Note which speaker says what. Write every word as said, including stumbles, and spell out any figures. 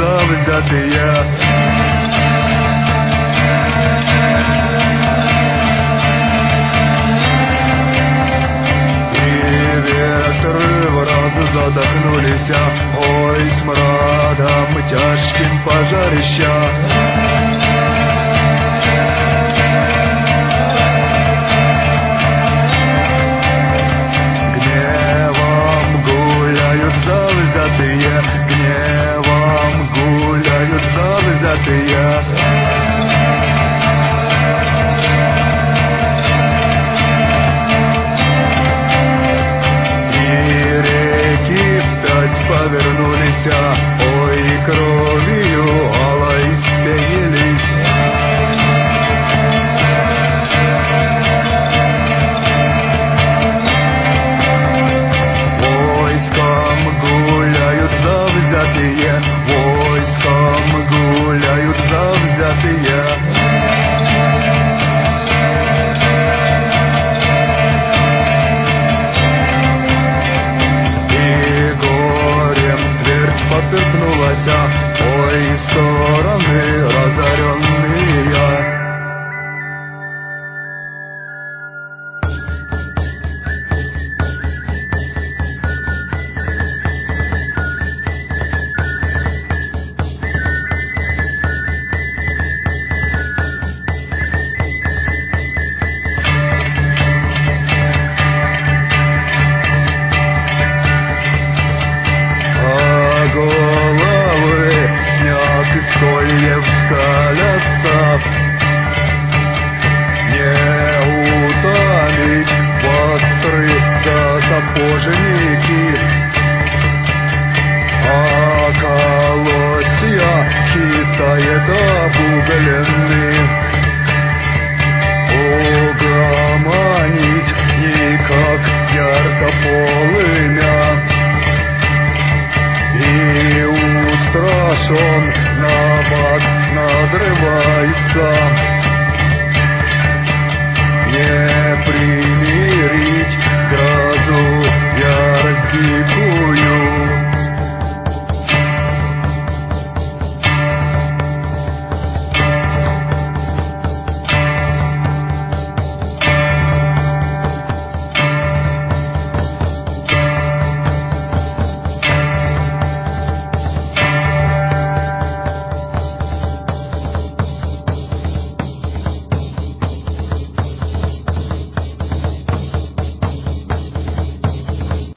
Speaker 1: завзятые. Задохнулись, ой, смрадом тяжким пожарища. Гневом гуляют завзятые, гневом гуляют завзятые. Повернулись, ой, кровью алой спенились. Войском гуляют завзятые, войском гуляют завзятые. Поперхнулась, ой, стороны разоренные. Скольев скалятся, не утолить востры да сапожники, а колосья хитает обугленный. Угомонить никак ярко полымя, и устрашен набат надрывается.